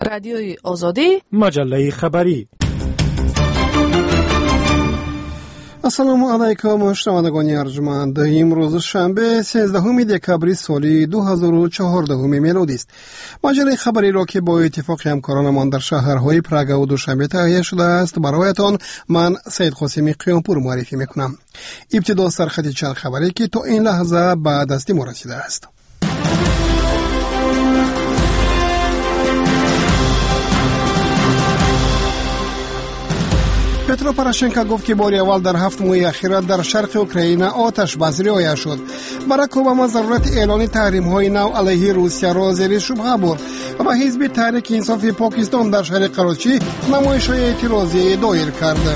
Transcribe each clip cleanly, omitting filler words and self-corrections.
رادیوی آزادی، مجله خبری. السلام علیکم شنوندگان ارجمند. امروز شنبه 13 دکبر سال 2014 میلادی است. مجله خبری را که با اتفاق همکارانمان در شهرهای پراگ و دوشنبه تهیه شده است برایتان من سید قاسمی قیامپور معرفی میکنم. ابتدا سرخط چند خبری که تا این لحظه به دست ما رسیده است. پترو پوراشنکو گفت که بار اول در 7 ماه اخیر در شرق اوکراین آتش بس رعایت شد. باراک اوباما ضرورت اعلان تحریم‌های نو علیه روسیه را زیر شبهه برد و حزب تحریک انصاف پاکستان در شهر کراچی نمایش‌های اعتراضی دایر کرد.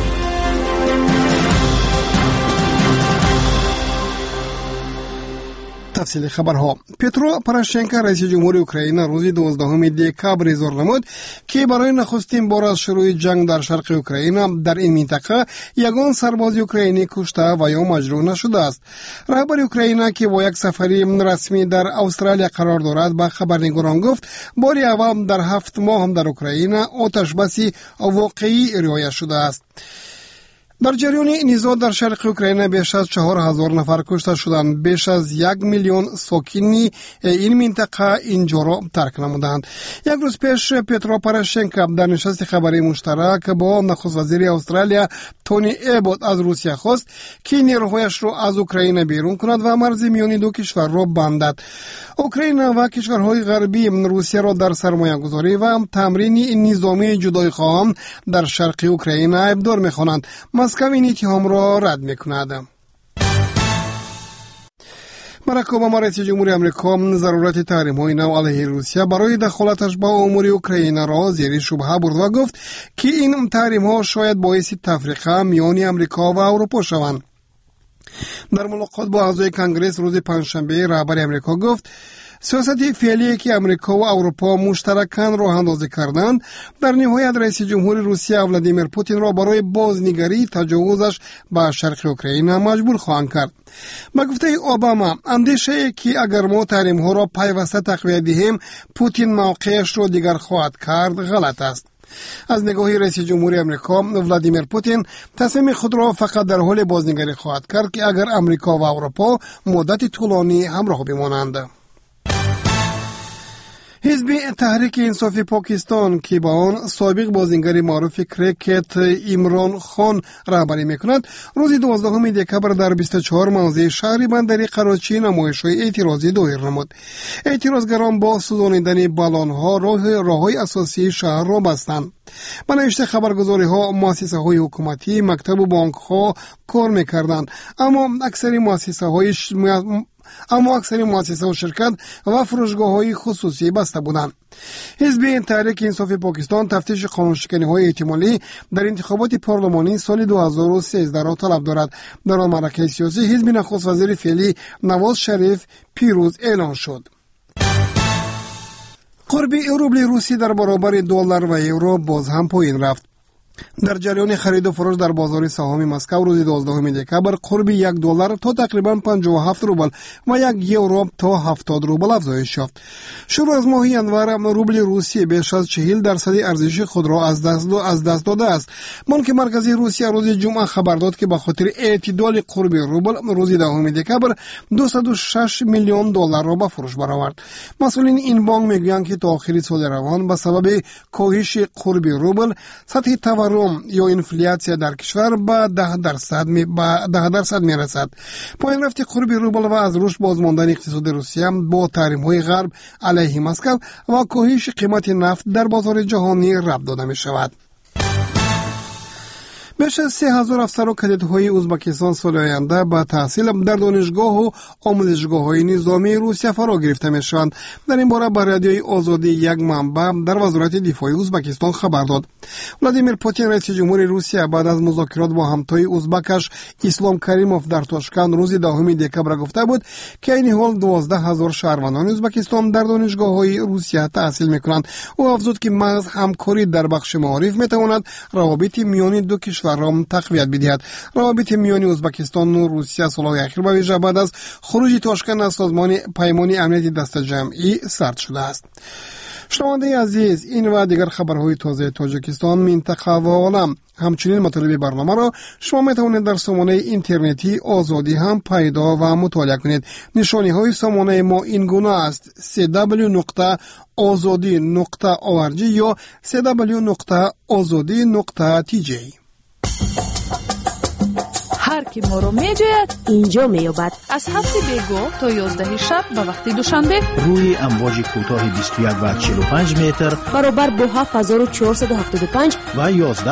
تفصیل خبرها. پترو پوراشنکو رئیس جمهور اوکراین روز 12 دکبر اظهار نمود که برای نخستین بار از شروع جنگ در شرق اوکراین در این منطقه یگان سرباز اوکراینی کشته و یا مجروح نشده است. رهبر اوکراین که با یک سفری رسمی در استرالیا قرار دارد به خبرنگاران گفت بار اول در 7 ماه هم در اوکراین آتش بسی واقعی رعایت شده است. در جریان نزاع در شرق اوکراین بیش از 4000 نفر کشته شدند. بیش از 1 میلیون ساکنین این منطقه اینجا را ترک نمودند. یک روز پیش پترو پوراشنکو در نشست خبری مشترک با نخست وزیر استرالیا تونی ابوت از روسیه خواست که نیروهایش را از اوکراین بیرون کند و مرز میانی دو کشور را بندد. اوکراین و کشورهای غربی روسیه را در سرمایه‌گذاری و تمرین نظامی جدایی‌خواهان در شرق اوکراین ابدار می‌خوانند. مسکو این اتهام را رد می‌کند. باراک اوباما رئیس جمهور آمریکا ضرورت تحریم‌های نو علیه روسیه برای دخالتش با امور اوکراین را زیر شبهه برد و گفت که این تحریم‌ها شاید باعث تفرقه میان آمریکا و اروپا شوند. در ملاقات با اعضای کنگره روز پنجشنبه رهبر آمریکا گفت سیاست فعلی که آمریکا و اروپا مشترکاً راه اندازی کردند در نهایت رئیس جمهور روسیه ولادیمیر پوتین را برای بازنگری تجاوزش به شرق اوکراین مجبور خواهند کرد. با گفته اوباما اندیشه که اگر ما تحریم‌ها را پیوسته تقویت دهیم پوتین موقعش را دیگر خواهد کرد غلط است. از نگاه رئیس جمهور آمریکا ولادیمیر پوتین تصمیم خود را فقط در حال بازنگری خواهد کرد که اگر آمریکا و اروپا مدت طولانی همراه بمانند. حزب تحریک انصاف پاکستان که با آن سابق بازیگر معروف کریکت عمران خان رهبری میکند روز 12 دکبر در 24 موضع شهری بندری کراچی نمایش‌های اعتراضی دایر نمود. اعتراضگران با سوزانیدن بالون‌ها راه‌های اساسی شهر را بستند. به نوشته خبرگزاری‌ها مؤسسه‌های حکومتی، مکتب و بانک‌ها کار می‌کردند، اما اکثر مؤسسه و شرکت و فروشگاه‌های خصوصی بسته بودند. حزب تحریک انصاف پاکستان تفتیش قانونشکنی‌های احتمالی در انتخابات پارلمانی سال 2013 را طلب دارد. در آن معرکه سیاسی حزب نخست وزیر فعلی نواز شریف پیروز اعلان شد. قرب روبل روسی در برابر دلار و یورو باز هم پایین رفت. در جریان خرید و فروش در بازار سهام مسکو روز 12 دکبر قرب $1 تا تقریبا 57 روبل و 1 یورو تا 70 روبل افزایش یافت. شروع از ماه ینور روبل روسی بیش از 40% ارزش خود را از دست داده است. بانک مرکزی روسیه روز جمعه خبر داد که به خاطر اعتدال قرب روبل روز 10 دکبر $206 میلیون را به فروش برآورد. مسئولین این بانک میگویند که تا آخر سال روان به سبب کاهش قرب روبل سطح تورم یا انفلاسیون در کشور به 10% میرسد. پایین رفت قرب روبل و از رشد بازماندن اقتصاد روسیه با تحریم‌های غرب علیه مسکو و کاهش قیمت نفت در بازار جهانی ربط داده می شود. بیش از 3000 افسر و کدت‌های ازبکستان سال آینده به تحصیل در دانشگاه و آموزشگاه‌های نظامی روسیه فرا گرفته می‌شوند. در این باره به رادیوی آزادی یک منبع در وزارت دفاع ازبکستان خبر داد. ولادیمیر پوتین رئیس جمهور روسیه بعد از مذاکرات با همتای ازبکش اسلام کریموف در تاشکند روز 10 دکبر گفته بود که این حال 12000 شهروندان ازبکستان در دانشگاه‌های روسیه تحصیل می‌کنند. او افزود که محض همکاری در بخش معارف می‌تواند روابط میان دو کشور را تقویت بدهد. روابط میان ازبکستان و روسیه سال‌های اخیر به ویژه بعد از خروج تاشکند از سازمان پیمان امنیت دست جمعی سرد شده است. شنونده عزیز، این و دیگر خبرهای تازه تاجیکستان، منطقه و عالم، همچنین مطالب برنامه را شما میتوانید در سامانه اینترنتی آزادی هم پیدا و مطالعه کنید. نشانی های سامانه ما این گونه است: www.azadi.org یا www.azadi.tj. هر کی ما رو میجوید اینجا میابد. از 7 بیگو تا 11 شب به وقت دوشنبه روی امواج کوتاه 21 و 45 متر برابر با 7475 و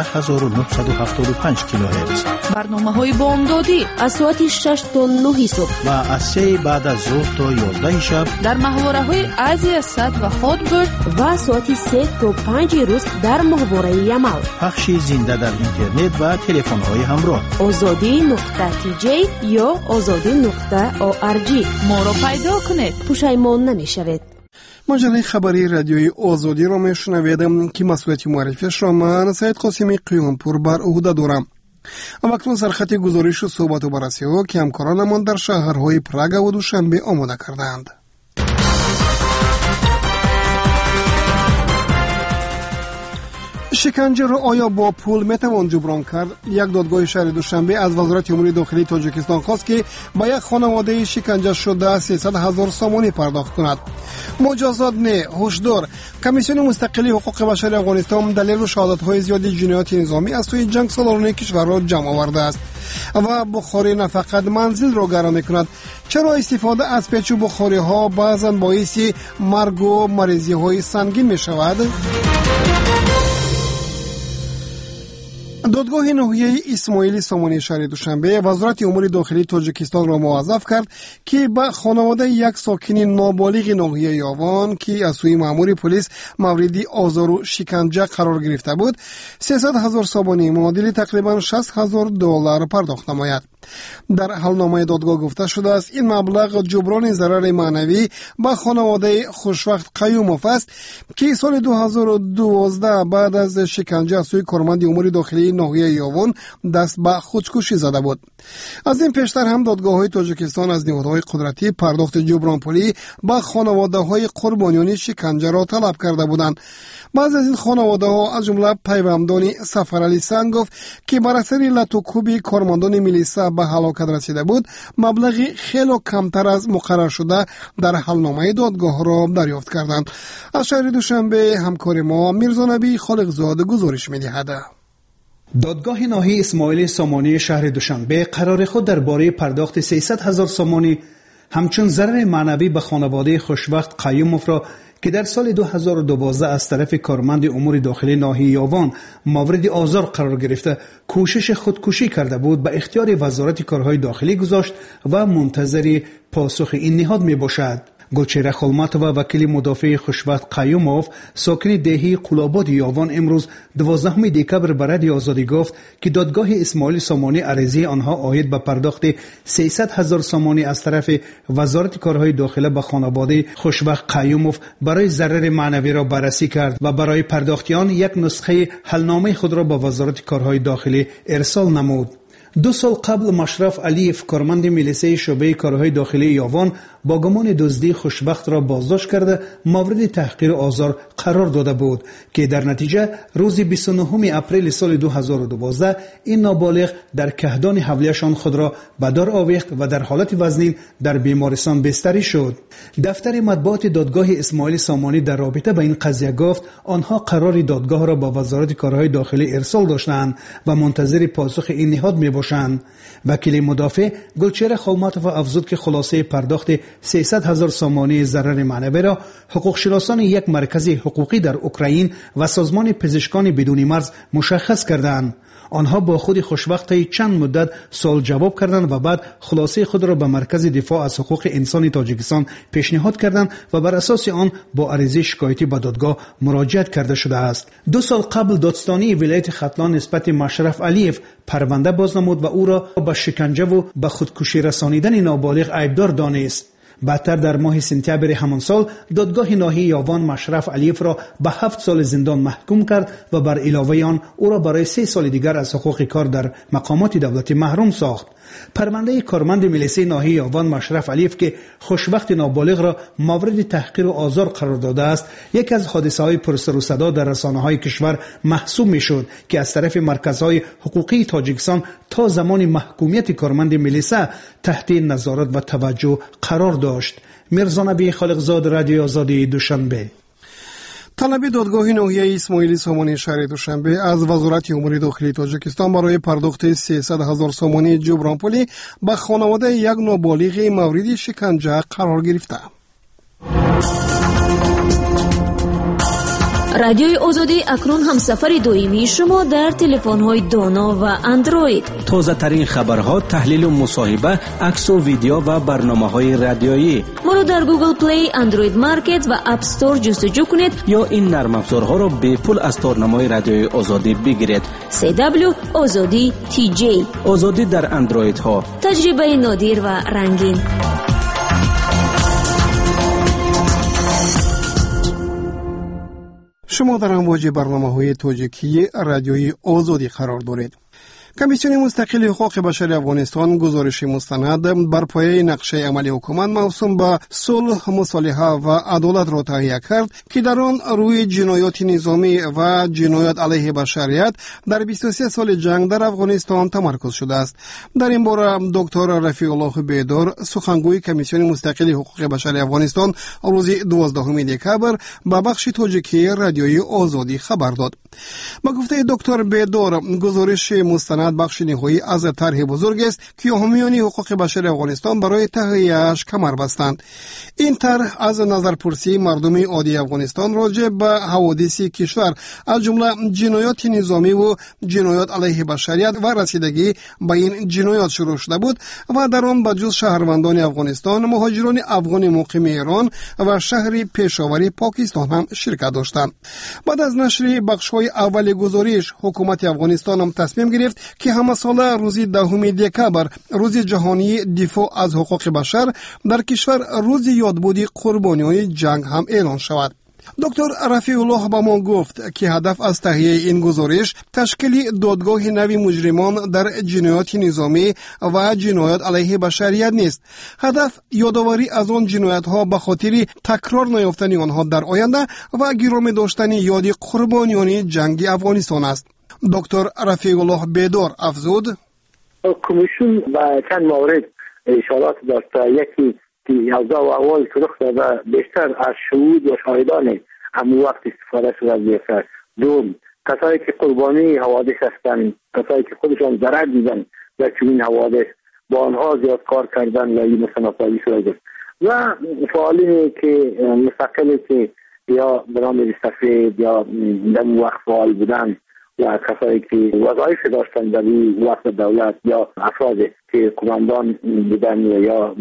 11975 کیلوهرتز. برنامه‌های بامدادی از ساعت 6 تا 9 صبح و از 3 بعد از ظهر تا 11 شب در محوره‌های ازیا صد و هادبرد و ساعت 3 تا 5 روز در محوره یمال. پخش زنده در اینترنت و تلفن‌های همراه. azadi.tj یا azadi.org. ما رو پیدا کنید، پشیمان نمیشوید. مجله خبری رادیوی آزادی را میشنوید که مسئولیت معرفیش را من سید قاسمی قیانپور بر عهده دارم. اما اکنون سرخط گزارش و صحبت و بررسی ها که همکارانمان در شهرهای پراگ و دوشنبه آماده کردند. شکنجه را آیا با پول میتوان جبران کرد؟ یک دادگاه شهر دوشنبه از وزارت امور داخلی تاجیکستان خواست که با یک خانواده شکنجه شده 300,000 سامانی پرداخت کند. مجازات نه، هشدار. کمیسیون مستقلی حقوق بشر افغانستان دلیل شهادت‌های زیاد جنایات نظامی از سوی جنگ سالاران کشور را جمع آورده است و بخاری نه فقط منزل را گرم می‌کند. چرا استفاده از پیچ و بخاری ها بعضاً باعث مرگ و مریضی های سنگین می‌شود؟ دادگاه ناحیه اسماعیلی سامانی شهر دوشنبه وزارت امور داخلی تاجیکستان را موظف کرد که به خانواده یک ساکن نابالغ ناحیه یاوان که از سوی مأمور پلیس مورد آزار و شکنجه قرار گرفته بود 300,000 سامانی معادل تقریبا $60,000 پرداخت نماید. در حلنامه دادگاه گفته شده است این مبلغ جبران ضرر معنوی به خانواده خوشوقت قیوموف است که سال 2012 بعد از شکنجه از سوی کارمند امور داخلی ناحیه یاوان دست به خودکشی زده بود. از این پیشتر هم دادگاه‌های تاجیکستان از نهادهای قدرتی پرداخت جبران پولی به خانواده‌های قربانیان شکنجه را طلب کرده بودند. بعض از این خانواده‌ها از جمله پیوندان سفرعلی سنگوف که بر اثر لطوکوب کارمندان میلیسا به هلاکت رسیده بود مبلغی خیلی کمتر از مقرر شده در حلنامه دادگاه را دریافت کردند. از شهر دوشنبه همکار ما میرزا نبی خالقزاد گزارش می‌دهد. دادگاه ناحیه اسماعیلی سامانی شهر دوشنبه قرار خود درباره پرداخت 300,000 سامانی همچون ضرر معنوی به خانواده خوشوقت قیوموف را که در سال 2012 از طرف کارمند امور داخلی ناحیه یاوان مورد آزار قرار گرفته کوشش خودکشی کرده بود به اختیار وزارت کارهای داخلی گذاشت و منتظر پاسخ این نهاد می باشد. گلچهره خلماتووا وکیل مدافع خوشوقت قیوموف ساکن دهی قلاباد یاوان امروز 12 دکبر به رادیو آزادی گفت که دادگاه اسماعیل سامانی عریضه آنها عاید به پرداخت 300,000 سامانی از طرف وزارت کارهای داخلی به خانواده خوشوقت قیوموف برای ضرر معنوی را بررسی کرد و برای پرداخت آن یک نسخه حلنامه خود را به وزارت کارهای داخلی ارسال نمود. 2 سال قبل مشرف علیف کارمند میلیسه شعبه کارهای داخلی یاوان با گمان دزدی خوشبخت را بازداشت کرده مورد تحقیر و آزار قرار داده بود که در نتیجه روز 29 اپریل سال 2012 این نابالغ در کهدان حولیشان خود را به دار آویخت و در حالت وزنین در بیمارستان بستری شد. دفتر مطبوعات دادگاه اسماعیل سامانی در رابطه با این قضیه گفت آنها قرار دادگاه را با وزارت کارهای داخلی ارسال داشتند و منتظر پاسخ این نهاد می باشند. وکیل مدافع گلچهره خلماتووا افزود که خلاصه پرداخت 300,000 سامانی ضرر معنوی را حقوق شناسان یک مرکز حقوقی در اوکراین و سازمان پزشکان بدون مرز مشخص کردند. آنها با خود خوشوقت چند مدت سوال جواب کردند و بعد خلاصه خود را به مرکز دفاع از حقوق انسانی تاجیکستان پیشنهاد کردند و بر اساس آن با عریضه شکایتی به دادگاه مراجعت کرده شده است. 2 سال قبل دادستانی ولایت ختلان نسبت مشرف علیف پرونده بازنمود و او را به شکنجه و به خودکشی رسانیدن نابالغ عیبدار دانست. بعدتر در ماه سپتامبر همان سال دادگاه ناحیه یاوان مشرف علیف را به 7 سال زندان محکوم کرد و بر علاوه آن او را برای 3 سال دیگر از حقوق کار در مقامات دولتی محروم ساخت. پرونده کارمند ملیسه ناحیه یاوان مشرف علیف که خوشبخت نابالغ را مورد تحقیر و آزار قرار داده است، یکی از حادثه‌های پرسر و صدا در رسانه‌های کشور محسوب می‌شد که از طرف مرکزهای حقوقی تاجیکستان تا زمان محکومیت کارمند ملیسه تحت نظارت و توجه قرار داشت. میرزا نبی خالقزاد، رادیو آزادی، دوشنبه. طلب دادگاه ناحیه اسماعیلی سامانی شهر دوشنبه از وزارت امور داخلی تاجیکستان برای پرداخت 300,000 سامانی جبران پولی به خانواده یک نابالغ مورد شکنجه قرار گرفته. رادیوی آزادی اکنون همسفر دائمی شما در تلفن‌های دانا و اندروید. تازه ترین خبرها، تحلیل و مصاحبه، عکس و ویدیو و برنامه‌های رادیویی. ما رو در گوگل پلی، اندروید مارکت و اپ استور جستجو کنید یا این نرم افزارها را به پول از تارنمای رادیوی آزادی بگیرید. CW آزادی TJ. آزادی در اندروید ها. تجربه نادر و رنگین. شما در امواج برنامه‌های تاجیکی رادیوی آزادی قرار دارید. کمیسیون مستقل حقوق بشر افغانستان گزارش مستند بر پایه نقشه عملی حکومت موسوم به صلح، مصالحه و عدالت را تهیه کرد که در آن روی جنایات نظامی و جنایات علیه بشریت در 23 سال جنگ در افغانستان تمرکز شده است. در این باره دکتر رفیع الله بیدار، سخنگوی کمیسیون مستقل حقوق بشر افغانستان، روز 12 دکمبر به بخش تاجیکی رادیوی آزادی خبر داد. با گفته دکتر بیدار، گزارش مستند بخش نهایی از طرح بزرگ است که حامیان حقوق بشر افغانستان برای تهیه‌اش کمر بستند. این طرح از نظرپرسی مردم عادی افغانستان راجع به حوادث کشور از جمله جنایات نظامی و جنایات علیه بشریت و رسیدگی به این جنایات شروع شده بود و در آن به جز شهروندان افغانستان، مهاجران افغان مقیم ایران و شهر پشاور پاکستان هم شرکت داشتند. بعد از نشر بخش‌های اول گزارش، حکومت افغانستان هم تصمیم گرفت که همه ساله روز 10 دکمبر، روز جهانی دفاع از حقوق بشر، در کشور روز یادبود قربانیان جنگ هم اعلان شود. دکتر رفیع الله با ما گفت که هدف از تهیه این گزارش تشکیل دادگاه نوی مجرمان در جنایات نظامی و جنایات علیه بشریت نیست. هدف یادآوری از آن جنایت ها به خاطر تکرار نیافتن آنها در آینده و گرامی داشتن یاد قربانیان جنگ افغانستان است. دکتر رفیع الله بیدار افزود: کمیسیون به چند مورد اشارات داشته. یکی که اوضاع و احوال که رخ داده بیشتر از شهود و شاهدان همون وقت استفاده شده بیشتر. دوم، کسایی که قربانی حوادث هستند، کسایی که خودشان ضرر دیدن در چنین حوادث، با آنها زیاد کار کردن و این مصنفاتی شده و فعالینی که مستقلی که یا برنامه سفید یا در وقت فعال بودن و کسایی که وظایف داشتن در این وقت دولت یا افرادی که کماندان بودن یا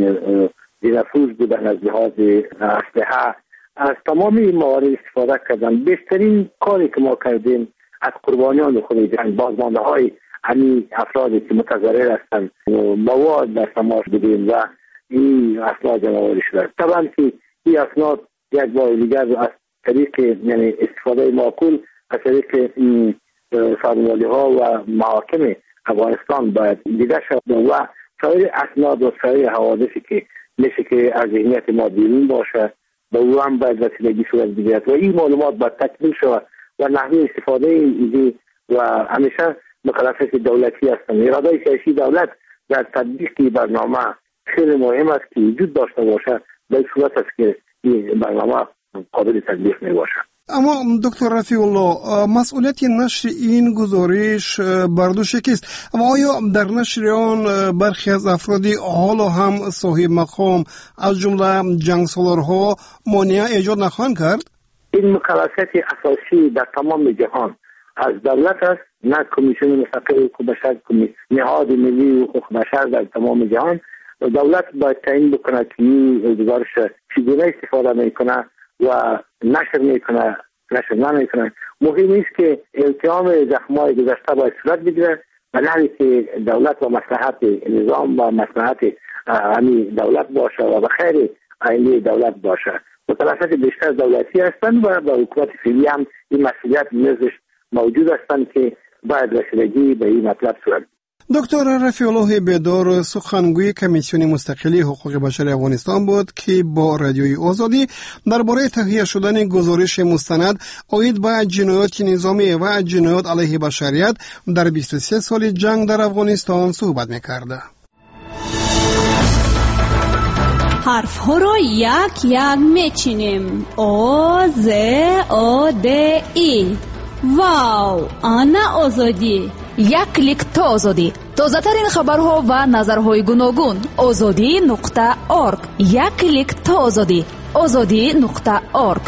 نفوذ بودن از لحاظ اسلحه، از تمام این موارد استفاده کردن. بهترین کاری که ما کردیم از قربانیان خود جنگ، بازمانده های همین افرادی که متضرر هستند مواد در تماس بودیم و این اسناد جمع شده. طبعا که این اسناد یک بار دیگر از طریق یعنی استفاده معقول از طریق سازماندهی ها و محاکم افغانستان باید دیده شد و سایر اسناد و سایر حوادثی که میشه که از ذهنیت ما بیرون باشه به او هم باید رسیدگی صورت بگیرد و این معلومات باید تکمیل شود و نحوه استفاده ایده و همیشه مکلفیت دولتی هستند. اراده سیاسی دولت در تطبیق برنامه خیلی مهم است که وجود داشته باشه، به صورت است که این برنامه قابل تطبیق می باشه. اما دکتر رفیع الله، مسئولیت نشر این گزارش بر دوش کیست و آیا در نشر آن برخی از افرادی حالا هم صاحب مقام از جمله جنگسالارها مانع ایجاد نخواهند کرد؟ این مکلفیت اساسی در تمام جهان از دولت است، نه کمیسیون مستقل حقوق بشر، نهاد ملی حقوق بشر در تمام جهان. دولت باید تعیین بکنه که این گزارش چگونه استفاده میکنه و نشر میکنه، نشر نمیکنه. مهم است که التیام زخمای گذشته باید صورت بگیره و نحوی که دولت و مصلحت نظام و مصلحت همین دولت باشه و به خیر آینده دولت باشه. مکلفیت بیشتر دولتی هستند و با حکومت فعلی هم این مسئولیت نزدش موجود هستند که باید رسیدگی به این مطلب صورت. دکتر رفیع الله بیدار سخنگوی کمیسیون مستقلی حقوق بشر افغانستان بود که با رادیوی آزادی درباره تهیه شدن گزارش مستند عاید به جنایات نظامی و جنایات علیه بشریت در 23 سال جنگ در افغانستان صحبت می‌کرد. حرف ها را یک یک میچینیم. آ ز آ د ای. واو، آنا آزادی. یک کلیک تا آزادی. تازه ترین خبرها و نظرهای گوناگون. azadi.org. یک کلیک تا آزادی. azadi.org.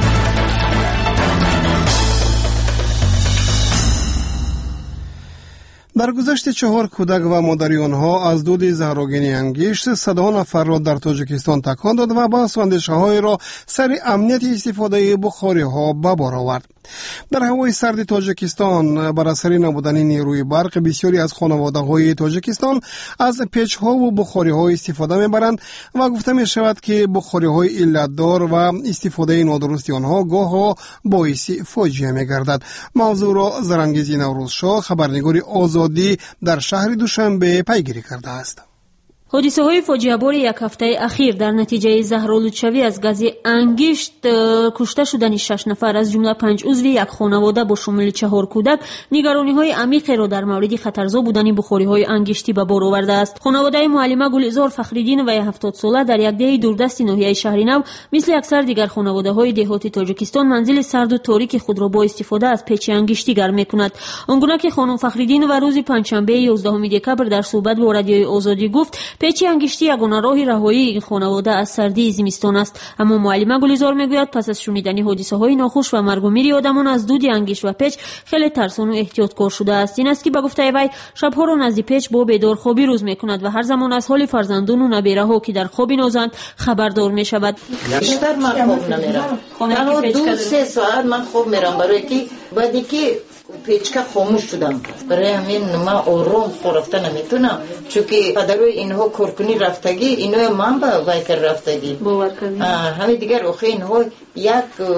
در گذشت 4 کودک و مادری آنها از دود زهرآگین انگشت 100 نفر را در تاجیکستان تکان داد و بحث و اندیشه‌های را سر امنیت استفاده بخاری‌ها به بار آورد. در هوای سرد تاجیکستان بر اثر نبودن نیروی برق بسیاری از خانواده‌های تاجیکستان از پیچ‌ها و بخاری‌ها استفاده می‌برند و گفته می‌شود که بخاری‌های علتدار و استفاده نادرست آنها گاه‌ها باعث فاجعه می‌گردد. موضوع را زرنگیزی نوروزشاه خبرنگار آزادی در شهر دوشنبه پیگیری کرده است. حادثه‌های فاجعه‌بار یک هفته اخیر در نتیجه زهرآلودشوی از گاز انگشت کشته شدن 6 نفر از جمله 5 عضو یک خانواده با شمول 4 کودک نگرانی‌های عمیق را در مورد خطرزا بودن بخاری‌های انگشتی به بار آورده است. خانواده معلمه گلزار فخرالدین و 70 ساله در یک دهه دوردست ناحیه شهر نو مثل اکثر دیگر خانواده‌های دهاتی تاجیکستان منزل سرد و تاریک خود را با استفاده از پیچ انگشتی گرم می‌کند. آنگونه که خانم فخرالدین و روز پنجشنبه 11 دکبر در صحبت با رادیوی آزادی گفت، پیچ انگشتی یگانه راه رهایی این خانواده از سردی زمستان است. اما معلمه گلزار میگوید پس از شنیدن حادثه‌های ناخوش و مرگ و میر آدمان از دود انگشت و پیچ خیلی ترسان و احتیاطکار شده است. این است که به گفته وی شب‌ها را نزد پیچ با بیدارخوابی روز میکند و هر زمان از حال فرزندان و نبیره‌ها که در خواب نازند خبردار میشود. بیشتر من خواب نمیرم. تنها 2-3 ساعت من خواب میرم برای که بعدی که پیچکا خاموش شدم. برای همین من آرام خورفته نمیتونم، چون که پدروی اینها کورکنی رفتگی، اینها من با وایکر رفتگی باور کنید. همه دیگر آخه اینها یک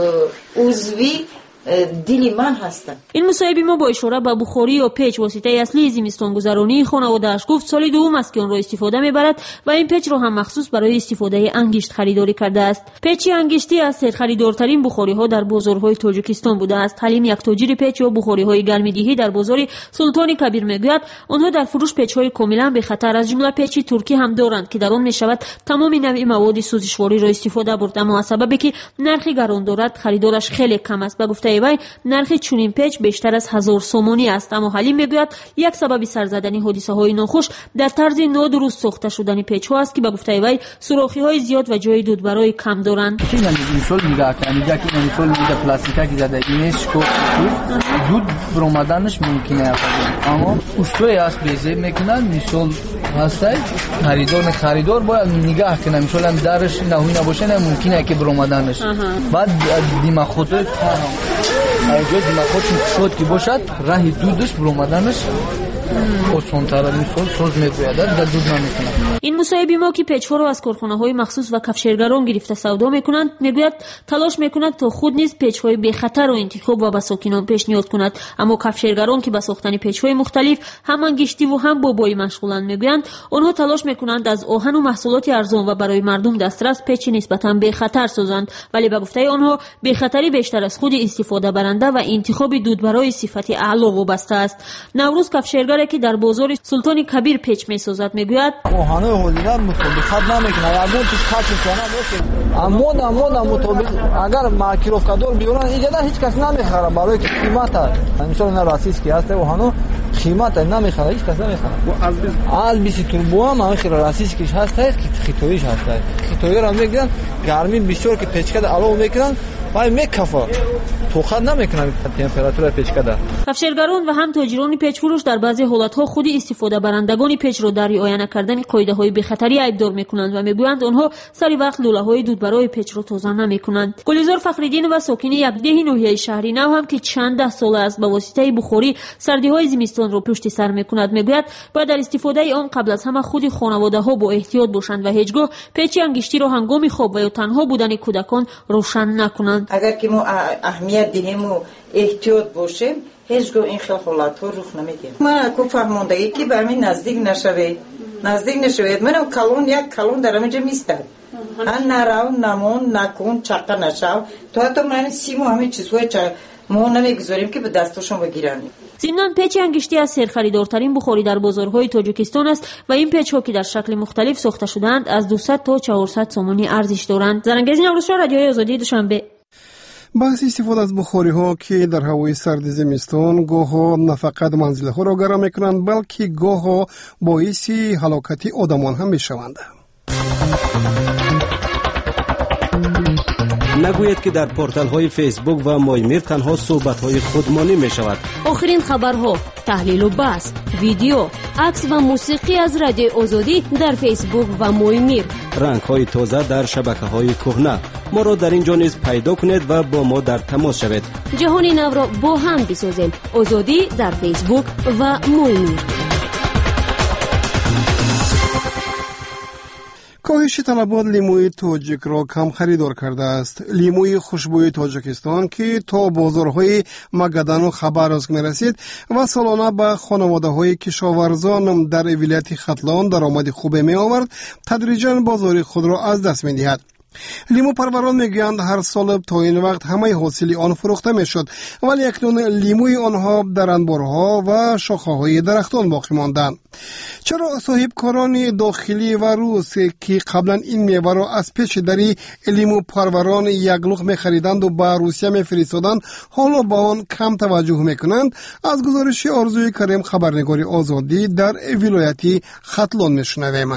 عضوی دلی من هستن. این مصاحبه ما با اشاره به بخاری یا پیچ واسطه اصلی زمستان گذرانی خانواده‌اش گفت سال دوم است که آن را استفاده میبرد و این پیچ را هم مخصوص برای استفاده انگشت خریداری کرده است. پیچ انگشتی از خریدارترین بخاری‌ها در بازارهای تاجیکستان بوده است. حلیم یک تاجر پیچ و بخاری‌های گرمیدهی در بازار سلطان کبیر میگوید آنها در فروش پیچ‌های کاملا به خطر از جمله پیچ ترکی هم دارند که در آن میشود تمام نوع مواد سوزشواری را استفاده برد، اما از سببی که نرخ گران دارد خریدارش خیلی کم است. به گفته وی نرخ چنین پیچ بیشتر از 1000 سومانی است. اما حلیم میگوید یک سبب سرزدن حادثه‌های ناخوش در طرز نادرست ساخته شدن پیچ‌ها است که به گفته وی سوراخی‌های زیاد و جای دود برای کم دارند. این مثال نگاه کنید که این مثال میده پلاستیکی که زده اینش کو دود برآمدنش ممکنه اما اشتوی است بیزه میکنن مثال هسته خریدار باید نگاه کنه مثلا درش نهوی نباشه ممکنه که برآمدنش بعد دماغ خودت اگه دماغ خودش شد که باشد راه دودش برآمدنش آسان‌تر مثال سوز میگوید در دود نمیکنه. این مصاحبه ما که پیچ‌ها را از کارخانه‌های مخصوص و کفشگران گرفته سودا میکنند میگوید تلاش میکند تا خود نیز پیچ‌های بی خطر و انتخاب و به ساکنان پیشنهاد کند، اما کفشگران که به ساختن پیچ‌های مختلف هم انگشتی و هم بابایی مشغولند میگویند آنها تلاش میکنند از آهن و محصولات ارزان و برای مردم دسترس پیچ نسبتاً بی خطر سازند، ولی به گفته آنها بی خطری بیشتر از خود استفاده برنده و انتخاب دود برای صفت اعلی وابسته است. نوروز کفشگر که در بازار سلطان کبیر پیچ میسازد میگوید آهن هولیدن مطابقت نمیکنه یادم پیش خاص کنه باشه اما مطابق اگر مارکیروفکادور بیارن اینجا هیچ کس نمیخره برای قیمت مثلا نه راسیس که هست آهن قیمت نمیخره هیچ کس نمیخره از 20 توربو هم آخر راسیس که هست که خیتویش هست خیتویی را میگیرن گرمی بسیار که پیچکده علاوه میکنن وای میکفه توخد نمیکنن تمپراتور پیچکده. کفشگران و هم تاجران پیچ فروش در بعضی حالت‌ها خود استفاده برندگان پیچ را در رعایت نکردن قاعده‌های بی خطری ایبدار میکنند و میگویند آنها سری وقت لوله‌های دود برای پیچ را تازه نمیکنند. گلزار فخرالدین و ساکن یک ده ناحیه شهر نو هم که چند ده سال است به واسطه بخاری سردی‌های زمستانی توجکستان را پشت سر میکند. میگوید باید در استفاده آن قبل از همه خود خانواده ها با احتیاط باشند و هیچگاه پیچ انگشتی را هنگام خواب و یا تنها بودن کودکان روشن نکنند. اگر که ما اهمیت دهیم و احتیاط باشیم هیچگاه این خیلی حالت ها رخ نمیده. من اکو فرماندهی که برمی نزدیک نشوید منم کلون یک کلون در همینجا میستد نرو نمون نکن چقه نشو تو حتی من سیم و همه چیزهای ما نمیگذاریم که به دستشون بگیرن. ضمناً پیچ انگشتی از سرخریدارترین بخاری در بازارهای تاجیکستان است و این پیچ ها که در شکل مختلف ساخته شدند از 200 تا 400 سومانی ارزش دارند. زرنگیز نوروز رادیوی آزادی دوشنبه. بحث استفاده از بخاری ها که در هوای سرد زمستان گاه ها نه فقط منزل ها را گرم میکنند بلکه گاه ها باعث هلاکت آدمان هم میشوند. نگوید که در پورتال های فیسبوک و مایمیر تنها صحبت های خودمانی می شود. آخرین خبرها، تحلیل و بحث، ویدیو، عکس و موسیقی از رادیو آزادی در فیسبوک و مایمیر. رنگ های تازه در شبکه های کهنه. ما را در اینجا نیز پیدا کنید و با ما در تماس شوید. جهان نو را با هم بسازیم. آزادی در فیسبوک و مایمیر. کاهش طلبات لیموی تاجیک را کم خریدار کرده است. لیموی خوشبوی تاجیکستان که تا بازارهای مگدن و خبرسک میرسید و سالانه به خانواده های کشاورزان در ولایت ختلان درآمد خوبی می آورد، تدریجاً بازار خود را از دست می دهد. لیمو پروران میگویند هر سال تا این وقت همه حاصل آن فروخته میشد، ولی اکنون لیموی آنها در انبارها و شاخه‌های درختان باقی ماندند. چرا صاحبکاران داخلی و روس که قبلا این میوه را از پیش دری لیمو پروران یک لغ میخریدند و به روسیه میفرستادند حالا با آن کم توجه میکنند؟ از گزارش آرزوی کریم خبرنگار آزادی در ولایت ختلان میشنویم.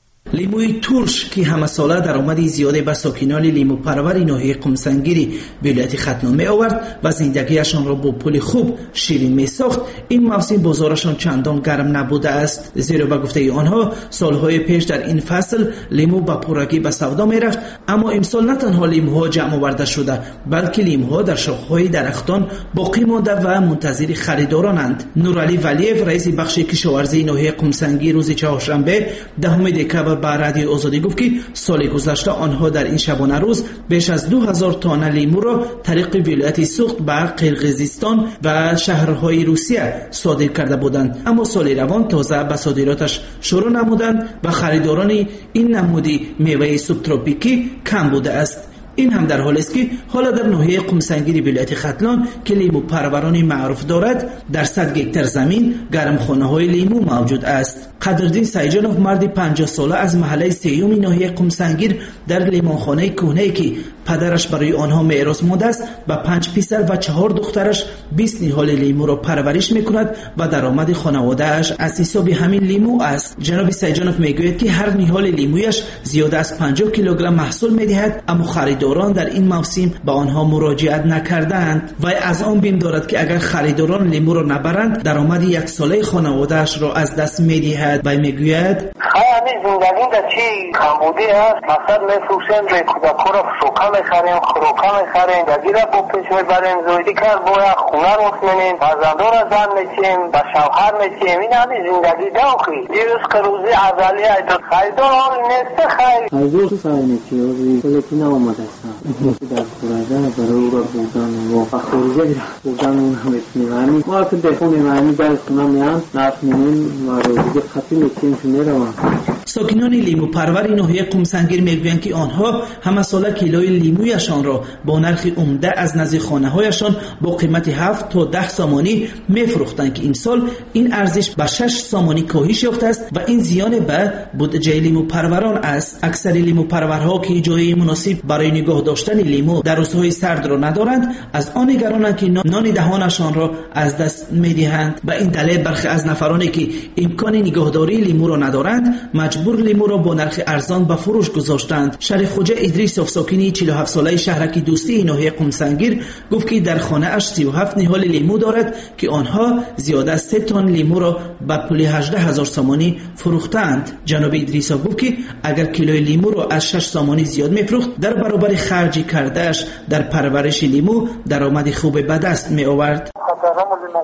لیموی ترش که همه ساله درآمدی زیاده به ساکنان لیمو پرور ناحیه قمسنگیری ولایت ختلان می آورد و زندگیشان را با پول خوب شیرین می ساخت، این موسم بازارشان چندان گرم نبوده است، زیرا به گفته آنها سالهای پیش در این فصل لیمو به پرگی به سودا می رفت، اما امسال نه تنها لیموها جمع آورده شده بلکه لیموها در شاخه‌های درختان باقی مانده و منتظر خریدارانند. نورعلی ولیف رئیس بخش کشاورزی ناحیه قمسنگی روز چهارشنبه 10 دکبر به رادیو آزادی گفت که سال گذشته آنها در این شبانه روز بیش از 2000 تن لیمو را طریق ولایت سوخت به قرقیزستان و شهرهای روسیه صادر کرده بودند، اما سال روان تازه به صادراتش شروع نمودند و خریداران این نمودی میوه سوبتروپیکی کم بوده است. این هم در حالی است که حالا در ناحیه قمسنگیری ولایت ختلان که لیمو پرورانی معروف دارد در 100 گکتر زمین گرمخانه‌های لیمو موجود است. قدردین سیجانوف مردی 50 ساله از محله سیوم ناحیه قمسنگیر در لیموخانه کهنه‌ای که پدرش برای آنها میراث مانده است و 5 پسر و 4 دخترش 20 نهال لیمو را پرورش میکند و درآمد خانواده‌اش از حساب همین لیمو است. جناب سیجانوف میگوید که هر نهال لیمویش زیاده از 50 کیلوگرم محصول میدهد، اما خریداران در این موسم به آنها مراجعت نکردند و از آن بیم دارد که اگر خریداران لیمو را نبرند درآمد یک ساله خانواده‌اش را از دست میدهد و میگوید همین زندگی در چی کمبودی است، مثلا میفروشیم روی کودک‌ها را شوکه میخریم، خروکه میخریم، دگی را با پیش میبریم، زویدی کار باید خونه مطمئنیم، فرزندان را زن میچیم، به شوهر میچیم. این همین زندگی داخی دیروز که روزی اولی ایداد خریدار حال نیست خیلی حضور سعی میکنی کلکی نامده است در خورده برای او را بودن و خروجه بودن اون هم میتونیم ما که بخونیم همین در خونه میان نفنیم و روزی خطی میکنیم که میروان. ساکنان لیمو پرور ناحیه قمسنگیر میگویند که آنها همه ساله کیلوی لیمویشان را با نرخ عمده از نزد خانه‌هایشان با قیمت 7 تا 10 سامانی میفروختند که این سال این ارزش به 6 سامانی کاهش یافته است و این زیان به بودجه لیمو پروران است. اکثر لیمو پرورها که جای مناسب برای نگاه داشتن لیمو در روزهای سرد را ندارند از آن نگرانند که نان دهانشان را از دست میدهند. به این دلیل برخی از نفرانی که امکان نگهداری لیمو را ندارند مجبور لیمو را با نرخ ارزان به فروش گذاشتند. شریف خوجه ادریسوف ساکنی 47 ساله شهرک دوستی ناحیه قمسنگیر گفت که در خانه اش 37 نهال لیمو دارد که آنها زیاده از 3 تن لیمو را به پول 18000 سامانی فروختند. جناب ادریسوف گفت که اگر کیلوی لیمو را از 6 سامانی زیاد میفروخت در برابر خرج کردهش در پرورش لیمو درآمد خوب به دست می آورد. خطرام لیمو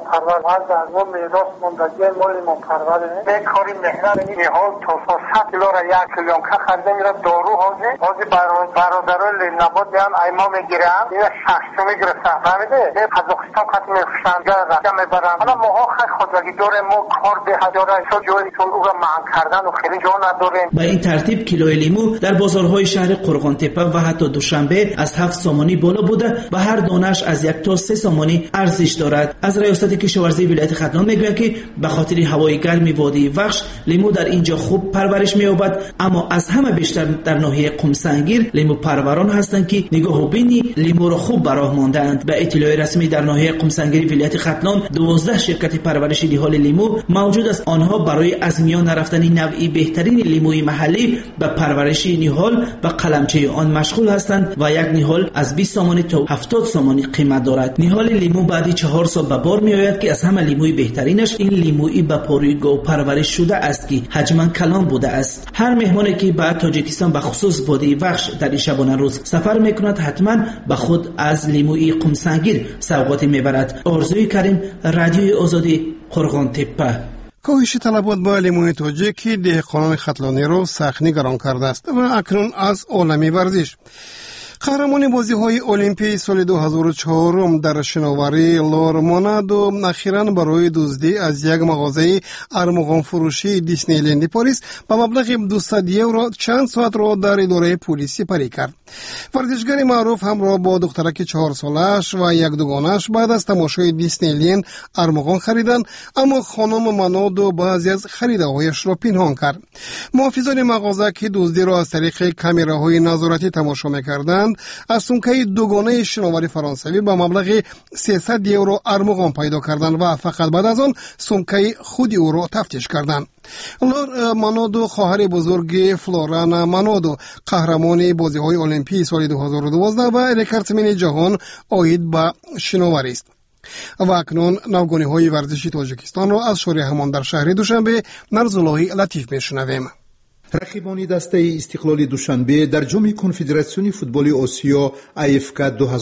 پرور هست از ما میراث موندگی مال ما پروره به کاری مهنت نهال تا 100 کیلو را 1 کیلو که خریده میره دارو حاضی برادران نبات هم ایما میگیرن اینا 6 میگرفتن فهمیده به قزاقستان خط میفروشن جا میبرن حالا ماها خیلی خودگی داره ما کار به هداره شد جایتون او را معن کردن و خیلی جا نداریم. به این ترتیب کیلوی لیمو در بازارهای شهر قرغان تپه و حتی دوشنبه از 7 سامانی بالا بوده و هر دانش از 1 تا 3 سامانی ارزش دارد. از ریاست کشاورزی ولایت ختلان میگوید که به خاطر هوای گرم وادی وخش لیمو در اینجا خوب پرورش می‌یابد، اما از همه بیشتر در ناحیه قمسنگیر لیمو پروران هستند که نگاه و بینی لیمو را خوب براه ماندند. به اطلاع رسمی در ناحیه قمسنگیر ولایت ختلان 12 شرکت پرورش نهال لیمو موجود است. آنها برای از میان رفتن نوعی بهترین لیموی محلی به پرورش نهال و قلمچه آن مشغول هستند و یک نهال از 20 سامانی تا 70 سامانی قیمت دارد. نهال لیمو بعد 4 سال به بار میآید که از همه لیموی بهترینش این لیموی به پاروی گاو پرورش شده است که حجما کلان بوده است. هر مهمانی که به تاجیکستان به خصوص بادی وخش در این شبانه روز سفر میکند حتما به خود از لیموی قمسنگیر سوغاتی میبرد. آرزوی کریم، رادیوی آزادی، قرغان تپه. کاهش طلبات با لیموی تاجیکی دهقانان ختلانی را سخت نگران کرده است و اکنون از عالمی ورزش. قهرمان بازی‌های المپیک سال 2004 در شناوری لورمونادو اخیراً برای دزدی از یک مغازه ارمغان فروشی دیسنی لند پاریس با مبلغ 200 یورو چند ساعت را در اداره پلیسی پری کرد. ورزشگر معروف همراه با دخترک 4 سالش و یک دوگانش بعد از تماشای دیسنی لند ارمغان خریدند، اما خانم منادو بعضی از خریده‌هایش را پنهان کرد. محافظان مغازه که دزدی را از طریق کامراهای نظارتی تماشا می‌کردند از سومکه دوگانه شناوری فرانسوی با مبلغ 300 یورو ارمغان پیدا کردند و فقط بعد از آن سومکه خود او را تفتیش کردند. لور منادو خواهر بزرگ فلوران منادو قهرمان بازی‌های المپیک سال 2012 و رکوردمن جهان عاید به شناوری است. و اکنون نوگانی‌های ورزشی تاجیکستان را از شوره همان در شهر دوشنبه نرزاللهی لطیف میشنویم. رقیبان دسته استقلال دوشنبه در جام کنفدراسیون فوتبال آسیا AFK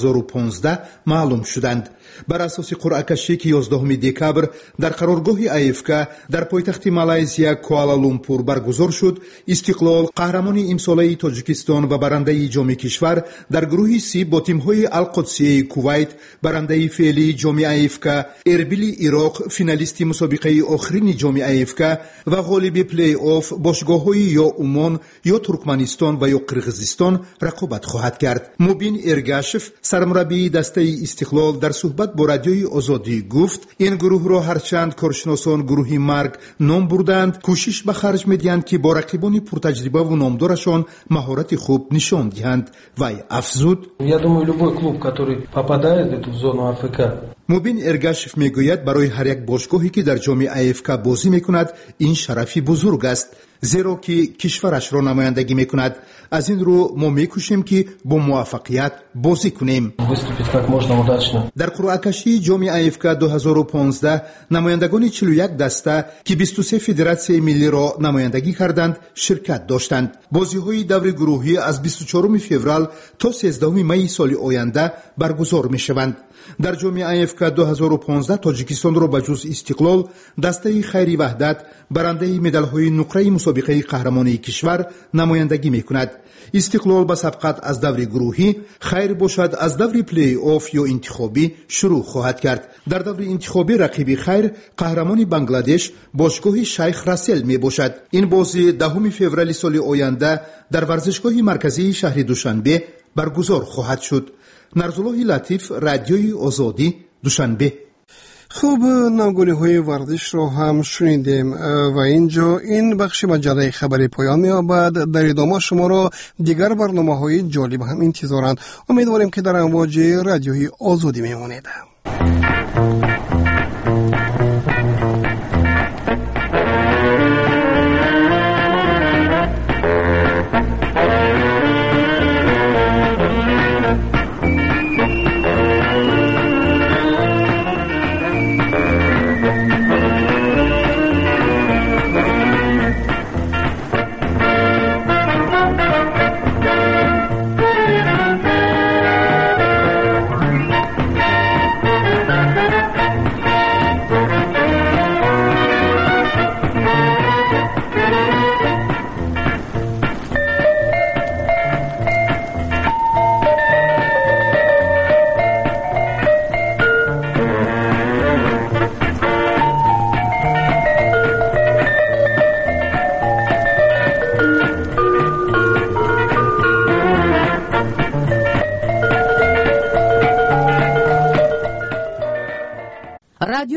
2015 معلوم شدند. بر اساس قرعه کشی که 11 دکبر در قرارگاه AFK در پایتخت مالایزیا کوالالومپور برگزار شد، استقلال قهرمان امساله تاجیکستان و برنده جام کشور در گروه سی با تیم‌های القدسیه کویت، برنده فعلی جام AFK، اربیل عراق فینالیست مسابقه آخرین جام AFK و غالب پلی آف باشگاه‌های یا عمان یا ترکمنستان و یا قرقیزستان رقابت خواهد کرد. مبین ارگاشف سرمربی دسته استقلال در صحبت با رادیوی آزادی گفت این گروه را هرچند کارشناسان گروه مرگ نام بردند، کوشش به خرج می‌دهند که با رقیبان پرتجربه و نامدارشان مهارت خوب نشان دهند. وی افزود: Я думаю, любой клуб, который попадает в эту зону АФК. مبین ارگاشف میگوید برای هر یک باشگاهی که در جام AFK بازی میکند این شرفی بزرگ است، زیرا که کشورش را نمایندگی میکند. از این رو ما میکوشیم که با موفقیت بازی کنیم. در قرعه کشی جام AFK 2015 نمایندگان 41 دسته که 23 فدراسیون ملی را نمایندگی کردند شرکت داشتند. بازی‌های دور گروهی از 24 فوریه تا 13 می سال آینده برگزار میشوند. در جام AFK 2015 تاجیکستان را بجز استقلال، دسته خیری وحدت برنده مدال‌های نقره مسابقه قهرمانی کشور نمایندگی می‌کند. استقلال به سبقت از دور گروهی، خیر باشد از دور پلی آف یا انتخابی شروع خواهد کرد. در دور انتخابی رقیب خیر قهرمان بنگلادش باشگاه شیخ راسل می باشد. این بازی 10 فوریه سال آینده در ورزشگاه مرکزی شهر دوشنبه برگزار خواهد شد. نرزاللهی لطیف، رادیوی آزادی، دوشنبه. خوب، نوگانی‌های ورزش را هم شنیدیم و اینجا این بخش مجله خبری پایان می‌یابد. در ادامه شما را دیگر برنامه‌های جالب هم انتظارند. امیدواریم که در امواج رادیوی آزادی میمانید. رادیو